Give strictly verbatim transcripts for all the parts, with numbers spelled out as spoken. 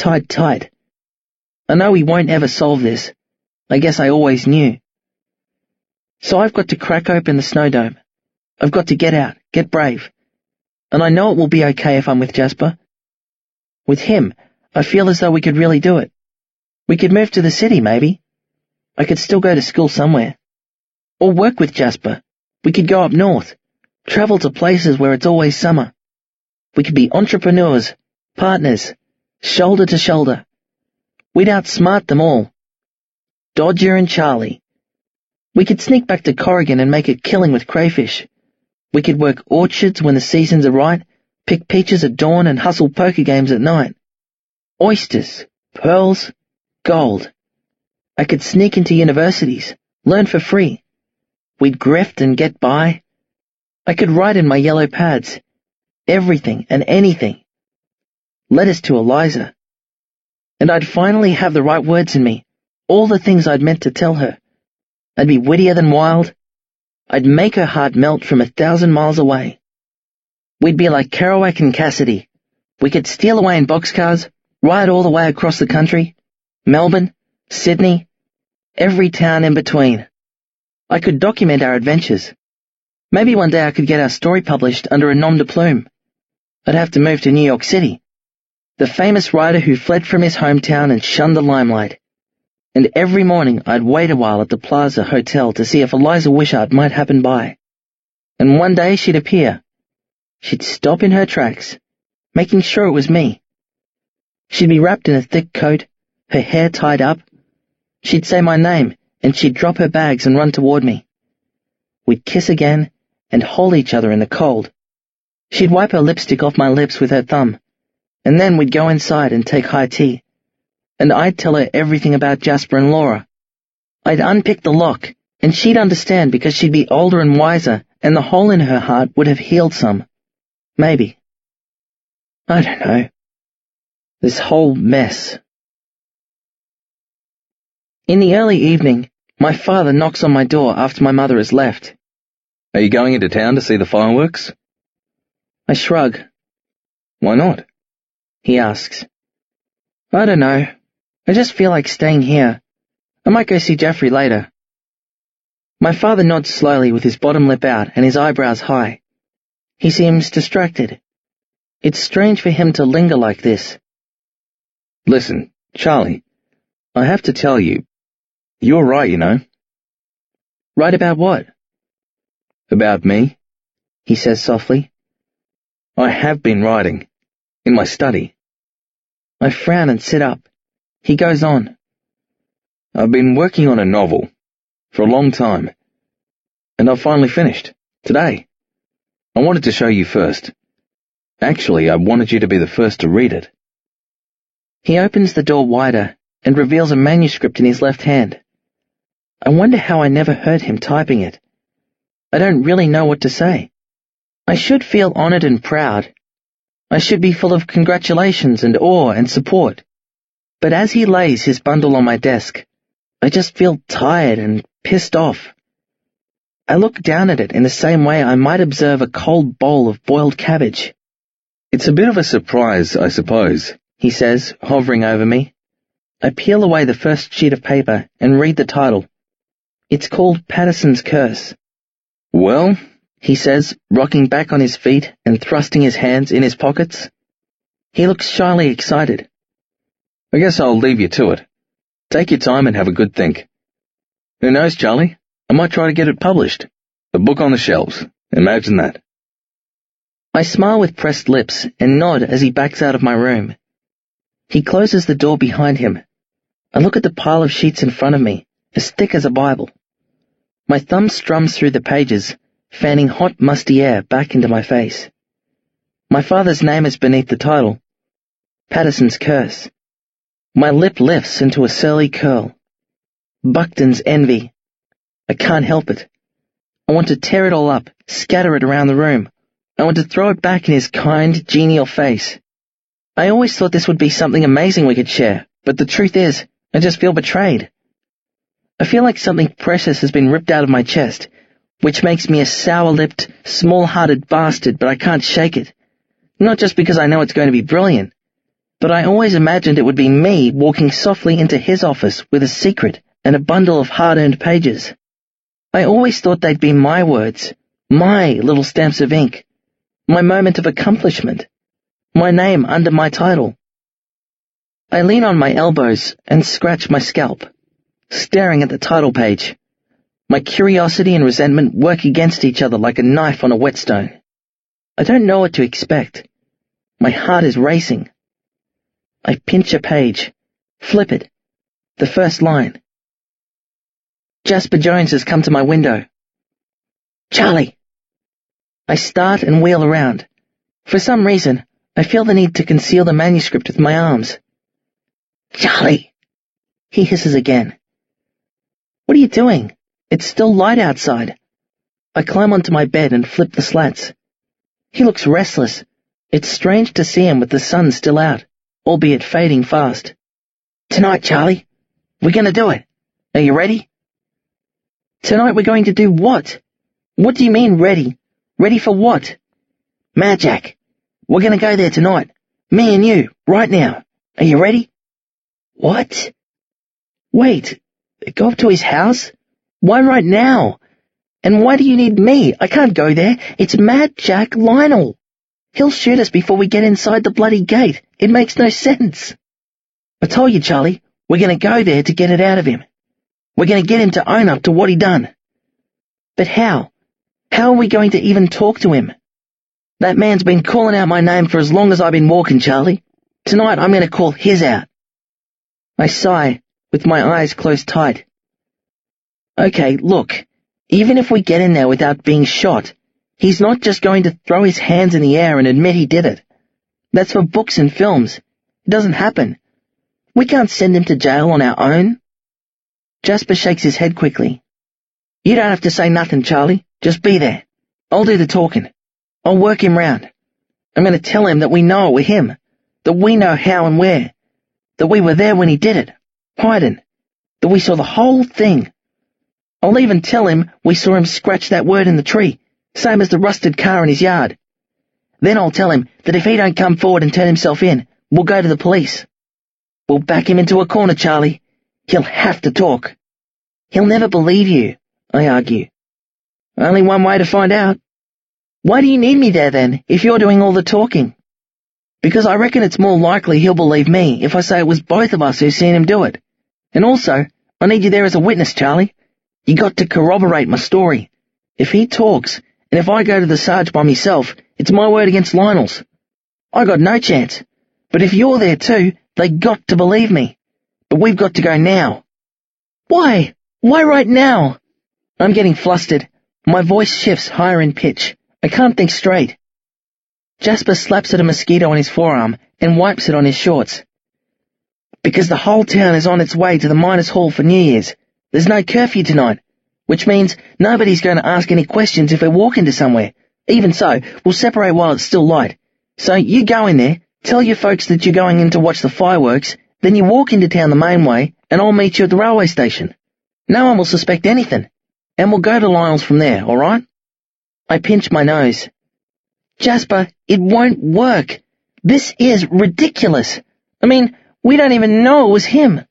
tied tight. I know we won't ever solve this. I guess I always knew. So I've got to crack open the snow dome. I've got to get out, get brave. And I know it will be okay if I'm with Jasper. With him, I feel as though we could really do it. We could move to the city, maybe. I could still go to school somewhere. Or work with Jasper. We could go up north, travel to places where it's always summer. We could be entrepreneurs, partners, shoulder to shoulder. We'd outsmart them all. Dodger and Charlie. We could sneak back to Corrigan and make a killing with crayfish. We could work orchards when the seasons are right, pick peaches at dawn and hustle poker games at night. Oysters, pearls, gold. I could sneak into universities, learn for free. We'd grift and get by. I could write in my yellow pads. Everything and anything. Letters to Eliza. And I'd finally have the right words in me, all the things I'd meant to tell her. I'd be wittier than wild. I'd make her heart melt from a thousand miles away. We'd be like Kerouac and Cassidy. We could steal away in boxcars, ride all the way across the country, Melbourne, Sydney, every town in between. I could document our adventures. Maybe one day I could get our story published under a nom de plume. I'd have to move to New York City, the famous writer who fled from his hometown and shunned the limelight. And every morning I'd wait a while at the Plaza Hotel to see if Eliza Wishart might happen by. And one day she'd appear. She'd stop in her tracks, making sure it was me. She'd be wrapped in a thick coat, her hair tied up. She'd say my name, and she'd drop her bags and run toward me. We'd kiss again and hold each other in the cold. She'd wipe her lipstick off my lips with her thumb, and then we'd go inside and take high tea. And I'd tell her everything about Jasper and Laura. I'd unpick the lock, and she'd understand because she'd be older and wiser, and the hole in her heart would have healed some. Maybe. I don't know. This whole mess. In the early evening, my father knocks on my door after my mother has left. Are you going into town to see the fireworks? I shrug. Why not? He asks. I don't know. I just feel like staying here. I might go see Jeffrey later. My father nods slowly with his bottom lip out and his eyebrows high. He seems distracted. It's strange for him to linger like this. Listen, Charlie, I have to tell you, you're right, you know. Right about what? About me, he says softly. I have been writing. In my study. I frown and sit up. He goes on. I've been working on a novel for a long time, and I've finally finished, today. I wanted to show you first. Actually, I wanted you to be the first to read it. He opens the door wider and reveals a manuscript in his left hand. I wonder how I never heard him typing it. I don't really know what to say. I should feel honored and proud. I should be full of congratulations and awe and support. But as he lays his bundle on my desk, I just feel tired and pissed off. I look down at it in the same way I might observe a cold bowl of boiled cabbage. It's a bit of a surprise, I suppose, he says, hovering over me. I peel away the first sheet of paper and read the title. It's called Patterson's Curse. Well, he says, rocking back on his feet and thrusting his hands in his pockets. He looks shyly excited. I guess I'll leave you to it. Take your time and have a good think. Who knows, Charlie? I might try to get it published. A book on the shelves. Imagine that. I smile with pressed lips and nod as he backs out of my room. He closes the door behind him. I look at the pile of sheets in front of me, as thick as a Bible. My thumb strums through the pages, fanning hot, musty air back into my face. My father's name is beneath the title. Patterson's Curse. My lip lifts into a surly curl. Buckton's Envy. I can't help it. I want to tear it all up, scatter it around the room. I want to throw it back in his kind, genial face. I always thought this would be something amazing we could share, but the truth is, I just feel betrayed. I feel like something precious has been ripped out of my chest, which makes me a sour-lipped, small-hearted bastard, but I can't shake it. Not just because I know it's going to be brilliant. but I always imagined it would be me walking softly into his office with a secret and a bundle of hard-earned pages. I always thought they'd be my words, my little stamps of ink, my moment of accomplishment, my name under my title. I lean on my elbows and scratch my scalp, staring at the title page. My curiosity and resentment work against each other like a knife on a whetstone. I don't know what to expect. My heart is racing. I pinch a page, flip it, the first line. Jasper Jones has come to my window. Charlie! I start and wheel around. For some reason, I feel the need to conceal the manuscript with my arms. Charlie! He hisses again. What are you doing? It's still light outside. I climb onto my bed and flip the slats. He looks restless. It's strange to see him with the sun still out, albeit fading fast. Tonight, Charlie. We're gonna do it. Are you ready? Tonight we're going to do what? What do you mean, ready? Ready for what? Mad Jack. We're gonna go there tonight. Me and you, right now. Are you ready? What? Wait, go up to his house? Why right now? And why do you need me? I can't go there. It's Mad Jack Lionel. He'll shoot us before we get inside the bloody gate. It makes no sense. I told you, Charlie, we're gonna go there to get it out of him. We're gonna get him to own up to what he done. But how? How are we going to even talk to him? That man's been calling out my name for as long as I've been walking, Charlie. Tonight I'm gonna call his out. I sigh, with my eyes closed tight. Okay, look, even if we get in there without being shot, he's not just going to throw his hands in the air and admit he did it. That's for books and films. It doesn't happen. We can't send him to jail on our own. Jasper shakes his head quickly. You don't have to say nothing, Charlie. Just be there. I'll do the talking. I'll work him round. I'm going to tell him that we know it was him, that we know how and where, that we were there when he did it, hiding, that we saw the whole thing. I'll even tell him we saw him scratch that word in the tree, same as the rusted car in his yard. Then I'll tell him that if he don't come forward and turn himself in, we'll go to the police. We'll back him into a corner, Charlie. He'll have to talk. He'll never believe you, I argue. Only one way to find out. Why do you need me there then, if you're doing all the talking? Because I reckon it's more likely he'll believe me if I say it was both of us who seen him do it. And also, I need you there as a witness, Charlie. You got to corroborate my story. If he talks, and if I go to the Sarge by myself, it's my word against Lionel's. I got no chance. But if you're there too, they got to believe me. But we've got to go now. Why? Why right now? I'm getting flustered. My voice shifts higher in pitch. I can't think straight. Jasper slaps at a mosquito on his forearm and wipes it on his shorts. Because the whole town is on its way to the Miners' Hall for New Year's. There's no curfew tonight, which means nobody's going to ask any questions if we walk into somewhere. Even so, we'll separate while it's still light. So you go in there, tell your folks that you're going in to watch the fireworks, then you walk into town the main way, and I'll meet you at the railway station. No one will suspect anything, and we'll go to Lionel's from there, all right? I pinch my nose. Jasper, it won't work. This is ridiculous. I mean, we don't even know it was him.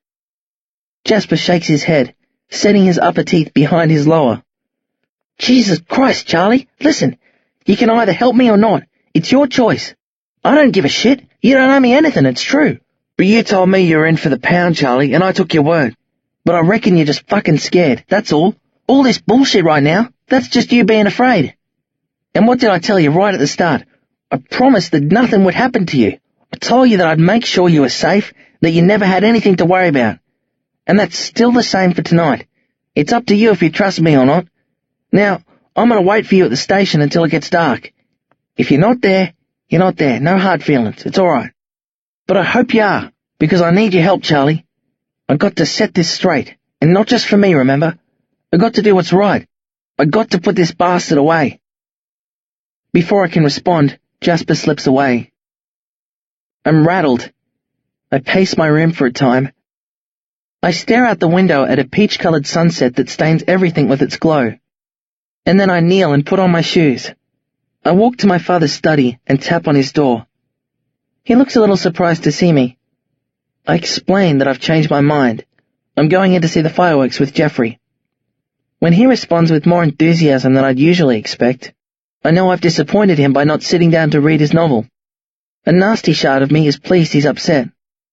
Jasper shakes his head, setting his upper teeth behind his lower. Jesus Christ, Charlie, listen, you can either help me or not. It's your choice. I don't give a shit. You don't owe me anything, it's true. But you told me you were in for the pound, Charlie, and I took your word. But I reckon you're just fucking scared, that's all. All this bullshit right now, that's just you being afraid. And what did I tell you right at the start? I promised that nothing would happen to you. I told you that I'd make sure you were safe, that you never had anything to worry about. And that's still the same for tonight. It's up to you if you trust me or not. Now, I'm gonna wait for you at the station until it gets dark. If you're not there, you're not there. No hard feelings. It's alright. But I hope you are, because I need your help, Charlie. I got to set this straight, and not just for me, remember? I got to do what's right. I got to put this bastard away. Before I can respond, Jasper slips away. I'm rattled. I pace my room for a time. I stare out the window at a peach-colored sunset that stains everything with its glow. And then I kneel and put on my shoes. I walk to my father's study and tap on his door. He looks a little surprised to see me. I explain that I've changed my mind. I'm going in to see the fireworks with Jeffrey. When he responds with more enthusiasm than I'd usually expect, I know I've disappointed him by not sitting down to read his novel. A nasty shard of me is pleased he's upset.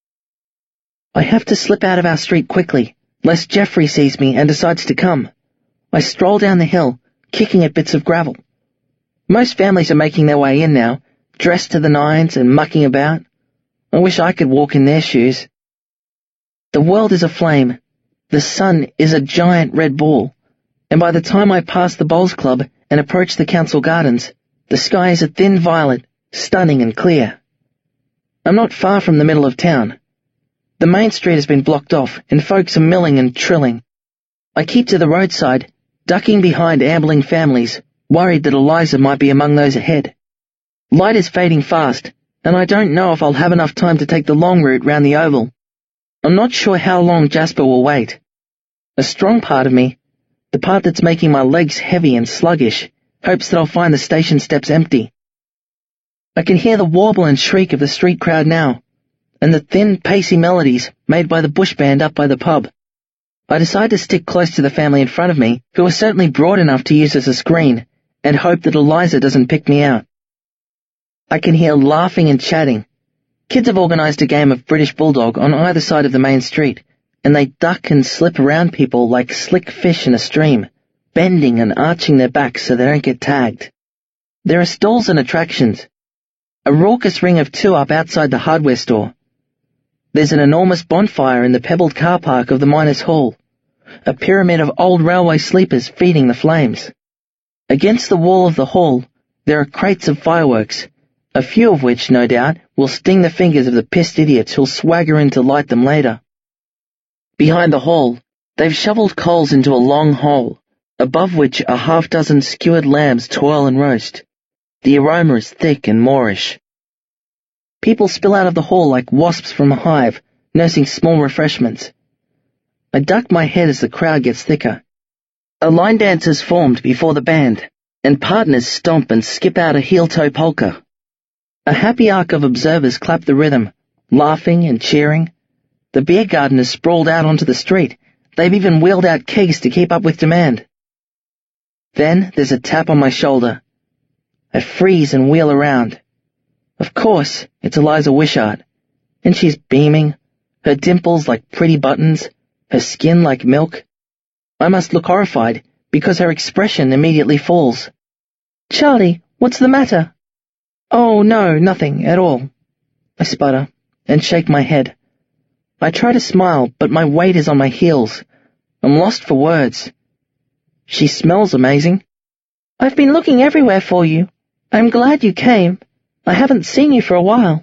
I have to slip out of our street quickly, lest Jeffrey sees me and decides to come. I stroll down the hill, kicking at bits of gravel. Most families are making their way in now, dressed to the nines and mucking about. I wish I could walk in their shoes. The world is aflame. The sun is a giant red ball, and by the time I pass the bowls club and approach the council gardens, the sky is a thin violet, stunning and clear. I'm not far from the middle of town. The main street has been blocked off, and folks are milling and trilling. I keep to the roadside, ducking behind ambling families, worried that Eliza might be among those ahead. Light is fading fast, and I don't know if I'll have enough time to take the long route round the oval. I'm not sure how long Jasper will wait. A strong part of me, the part that's making my legs heavy and sluggish, hopes that I'll find the station steps empty. I can hear the warble and shriek of the street crowd now, and the thin, pacey melodies made by the bush band up by the pub. I decide to stick close to the family in front of me, who are certainly broad enough to use as a screen, and hope that Eliza doesn't pick me out. I can hear laughing and chatting. Kids have organized a game of British Bulldog on either side of the main street, and they duck and slip around people like slick fish in a stream, bending and arching their backs so they don't get tagged. There are stalls and attractions. A raucous ring of two up outside the hardware store. There's an enormous bonfire in the pebbled car park of the Miners' Hall, a pyramid of old railway sleepers feeding the flames. Against the wall of the hall, there are crates of fireworks, a few of which, no doubt, will sting the fingers of the pissed idiots who'll swagger in to light them later. Behind the hall, they've shoveled coals into a long hole, above which a half-dozen skewered lambs twirl and roast. The aroma is thick and Moorish. People spill out of the hall like wasps from a hive, nursing small refreshments. I duck my head as the crowd gets thicker. A line dance is formed before the band, and partners stomp and skip out a heel-toe polka. A happy arc of observers clap the rhythm, laughing and cheering. The beer garden is sprawled out onto the street. They've even wheeled out kegs to keep up with demand. Then there's a tap on my shoulder. I freeze and wheel around. Of course, it's Eliza Wishart, and she's beaming, her dimples like pretty buttons, her skin like milk. I must look horrified, because her expression immediately falls. "Charlie, what's the matter?" "Oh, no, nothing at all." I sputter, and shake my head. I try to smile, but my weight is on my heels. I'm lost for words. "She smells amazing." "I've been looking everywhere for you. I'm glad you came. I haven't seen you for a while."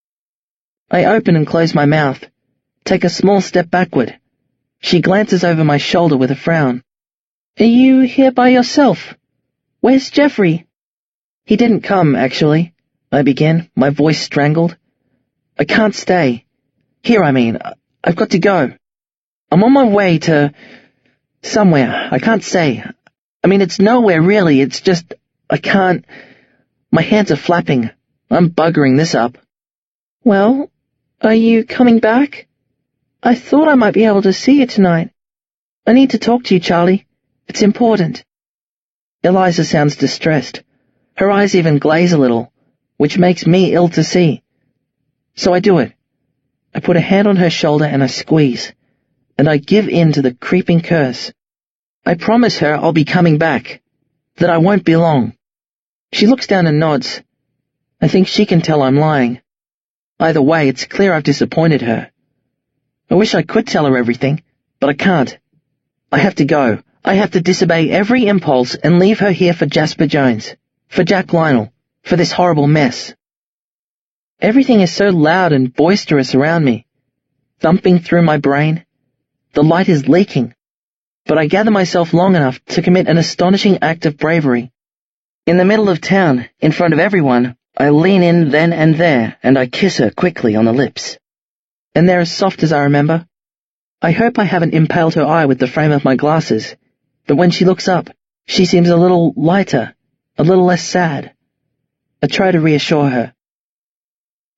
I open and close my mouth, take a small step backward. She glances over my shoulder with a frown. "Are you here by yourself? Where's Jeffrey?" "He didn't come, actually," I begin, my voice strangled. "I can't stay. Here, I mean, I've got to go. I'm on my way to... somewhere. I can't say. I mean, it's nowhere, really. It's just... I can't... My hands are flapping. I'm buggering this up." "Well, are you coming back? I thought I might be able to see you tonight. I need to talk to you, Charlie. It's important." Eliza sounds distressed. Her eyes even glaze a little, which makes me ill to see. So I do it. I put a hand on her shoulder and I squeeze, and I give in to the creeping curse. I promise her I'll be coming back, that I won't be long. She looks down and nods. I think she can tell I'm lying. Either way, it's clear I've disappointed her. I wish I could tell her everything, but I can't. I have to go. I have to disobey every impulse and leave her here for Jasper Jones, for Jack Lionel, for this horrible mess. Everything is so loud and boisterous around me, thumping through my brain. The light is leaking, but I gather myself long enough to commit an astonishing act of bravery. In the middle of town, in front of everyone, I lean in then and there, and I kiss her quickly on the lips. And they're as soft as I remember. I hope I haven't impaled her eye with the frame of my glasses, but when she looks up, she seems a little lighter, a little less sad. I try to reassure her.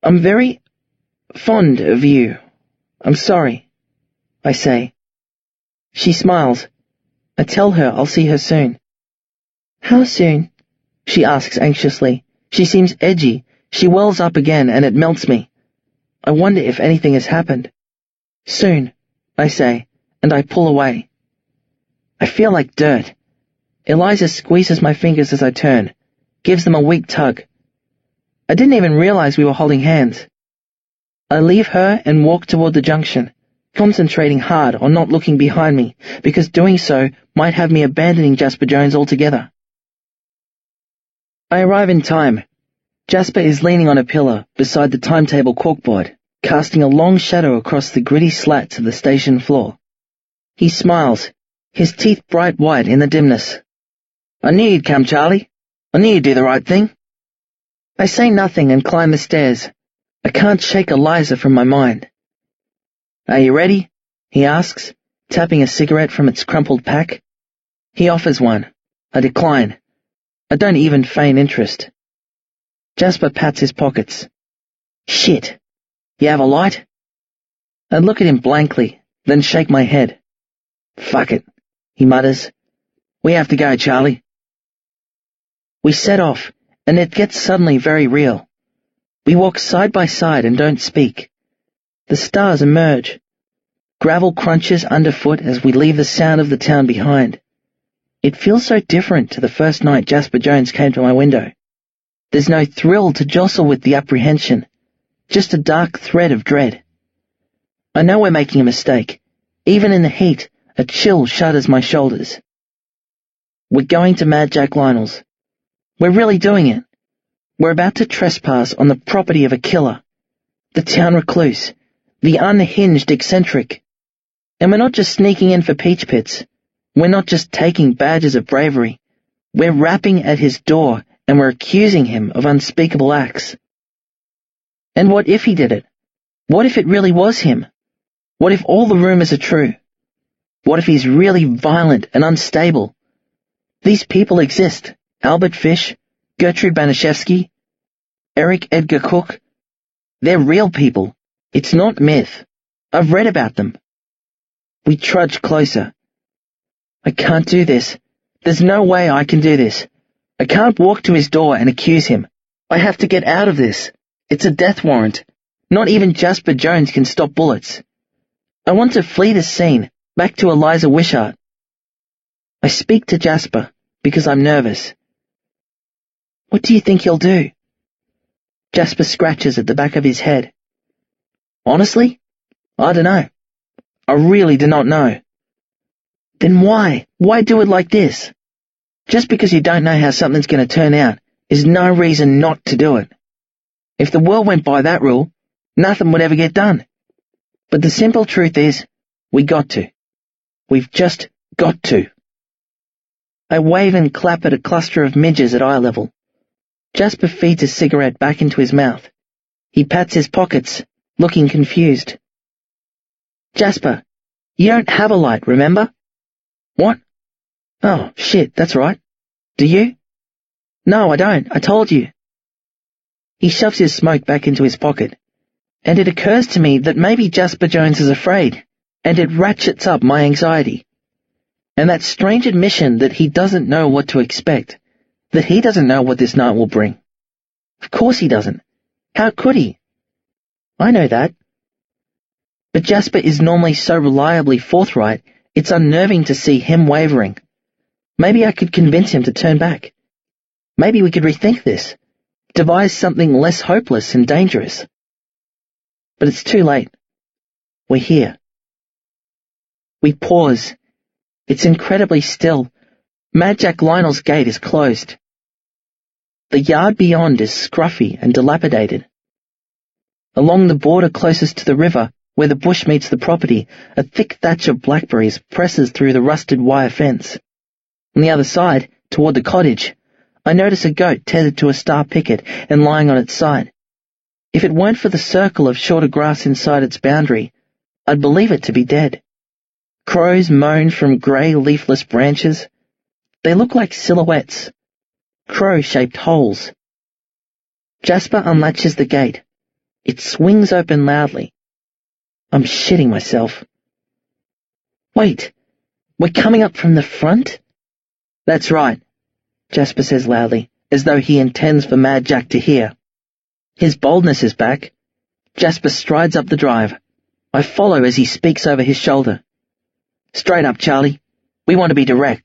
I'm very fond of you. I'm sorry, I say. She smiles. I tell her I'll see her soon. How soon? She asks anxiously. She seems edgy. She wells up again, and it melts me. I wonder if anything has happened. Soon, I say, and I pull away. I feel like dirt. Eliza squeezes my fingers as I turn, gives them a weak tug. I didn't even realize we were holding hands. I leave her and walk toward the junction, concentrating hard on not looking behind me, because doing so might have me abandoning Jasper Jones altogether. I arrive in time. Jasper is leaning on a pillar beside the timetable corkboard, casting a long shadow across the gritty slats of the station floor. He smiles, his teeth bright white in the dimness. I knew you'd come, Charlie. I knew you'd do the right thing. I say nothing and climb the stairs. I can't shake Eliza from my mind. Are you ready? He asks, tapping a cigarette from its crumpled pack. He offers one. I decline. I don't even feign interest. Jasper pats his pockets. Shit. You have a light? I look at him blankly, then shake my head. Fuck it, he mutters. We have to go, Charlie. We set off, and it gets suddenly very real. We walk side by side and don't speak. The stars emerge. Gravel crunches underfoot as we leave the sound of the town behind. It feels so different to the first night Jasper Jones came to my window. There's no thrill to jostle with the apprehension, just a dark thread of dread. I know we're making a mistake. Even in the heat, a chill shudders my shoulders. We're going to Mad Jack Lionel's. We're really doing it. We're about to trespass on the property of a killer, the town recluse, the unhinged eccentric. And we're not just sneaking in for peach pits. We're not just taking badges of bravery. We're rapping at his door, and we're accusing him of unspeakable acts. And what if he did it? What if it really was him? What if all the rumors are true? What if he's really violent and unstable? These people exist. Albert Fish, Gertrude Banishevsky, Eric Edgar Cook. They're real people. It's not myth. I've read about them. We trudge closer. I can't do this. There's no way I can do this. I can't walk to his door and accuse him. I have to get out of this. It's a death warrant. Not even Jasper Jones can stop bullets. I want to flee this scene, back to Eliza Wishart. I speak to Jasper, because I'm nervous. What do you think he'll do? Jasper scratches at the back of his head. Honestly? I don't know. I really do not know. Then why? Why do it like this? Just because you don't know how something's going to turn out is no reason not to do it. If the world went by that rule, nothing would ever get done. But the simple truth is, we got to. We've just got to. I wave and clap at a cluster of midges at eye level. Jasper feeds a cigarette back into his mouth. He pats his pockets, looking confused. Jasper, you don't have a light, remember? What? Oh, shit, that's right. Do you? No, I don't. I told you. He shoves his smoke back into his pocket, and it occurs to me that maybe Jasper Jones is afraid, and it ratchets up my anxiety. And that strange admission that he doesn't know what to expect, that he doesn't know what this night will bring. Of course he doesn't. How could he? I know that. But Jasper is normally so reliably forthright, it's unnerving to see him wavering. Maybe I could convince him to turn back. Maybe we could rethink this, devise something less hopeless and dangerous. But it's too late. We're here. We pause. It's incredibly still. Mad Jack Lionel's gate is closed. The yard beyond is scruffy and dilapidated. Along the border closest to the river, where the bush meets the property, a thick thatch of blackberries presses through the rusted wire fence. On the other side, toward the cottage, I notice a goat tethered to a star picket and lying on its side. If it weren't for the circle of shorter grass inside its boundary, I'd believe it to be dead. Crows moan from grey leafless branches. They look like silhouettes, crow-shaped holes. Jasper unlatches the gate. It swings open loudly. I'm shitting myself. Wait, we're coming up from the front? That's right, Jasper says loudly, as though he intends for Mad Jack to hear. His boldness is back. Jasper strides up the drive. I follow as he speaks over his shoulder. Straight up, Charlie. We want to be direct.